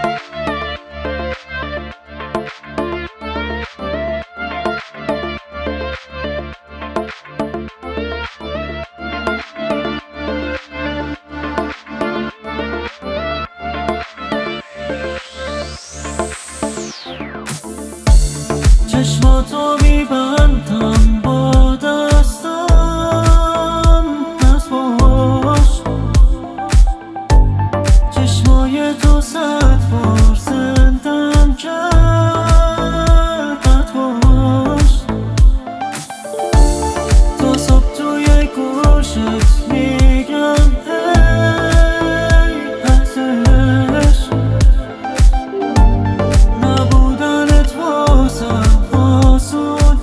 چشماتو میبندم با دستم، دست باش. چشمای تو 100 بار زندم کرد، قد باش. تا صبح توی گوشت میگم ای ارزش نبودنت واسم آسون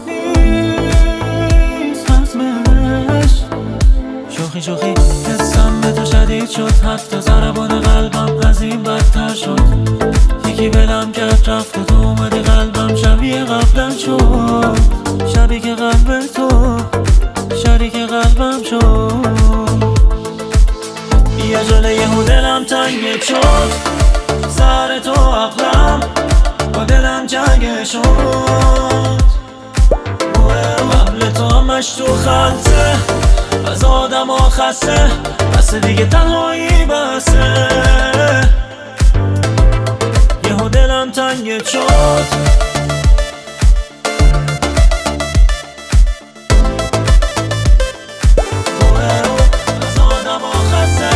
نیست، حتمش. شوخی شوخی حسم به تو شدید شد، حتی ضربان قلبم از این بدتر شد. یکی بلم کرد رفت و تو اومدی قلبم شبیه قبلا شد. شبیه که قلب تو شریک قلبم شد. یه جله یهو دلم تنگ شد، سر تو عقلم با دلم جنگ شد. قبل تو همش تو خلطه، از آدم ها خسته، بس دیگه تنهایی بسه. یهو دلم تنگ شد. از آدم ها خسته.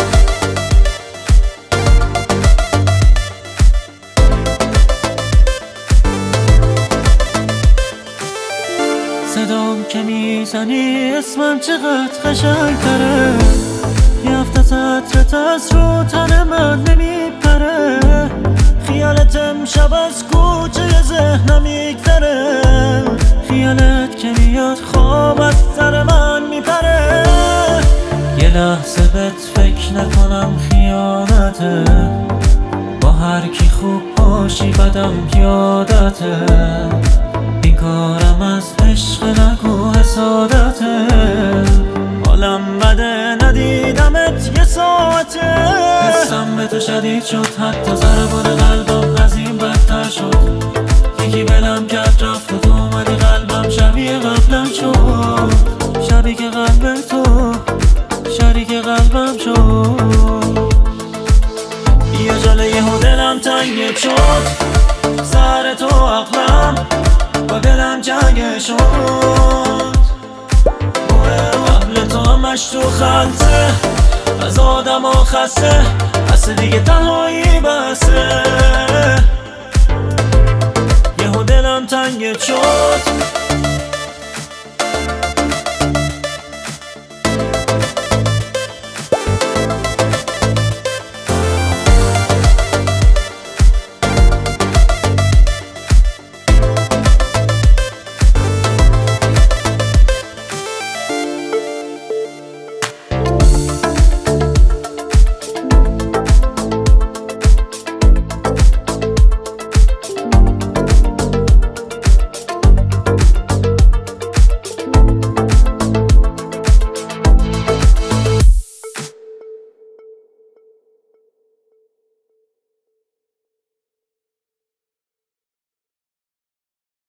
صدام که میزنی اسمم چقدر قشنگ تره. یه هفته سطرت از رو تن من نمیپره. خیالت امشب از کوچه ذهنم میگذره. خیالت که میاد خواب از سر من میپره. یه لحظه بهت فکر نکنم خیانته. با هر کی خوب باشی بدم یادته. این کارم از عشق نگو حسادته. حالم بده ندیدمت یه ساعته. حسم به تو شدید شد، حتی ضربان قلبم از این بدتر شد. یکی بلم کرد رفت و تو اومدی قلبم شبیه قبلا شد. شبیه که قلب تو شریک قلبم شد. یه جله یهو دلم تنگ شد، سر تو عقلم با دلم جنگ شد. قبل تو همش تو خلطه، از آدم ها خسته، بس دیگه تنهایی بسه. یهو دلم تنگ شد.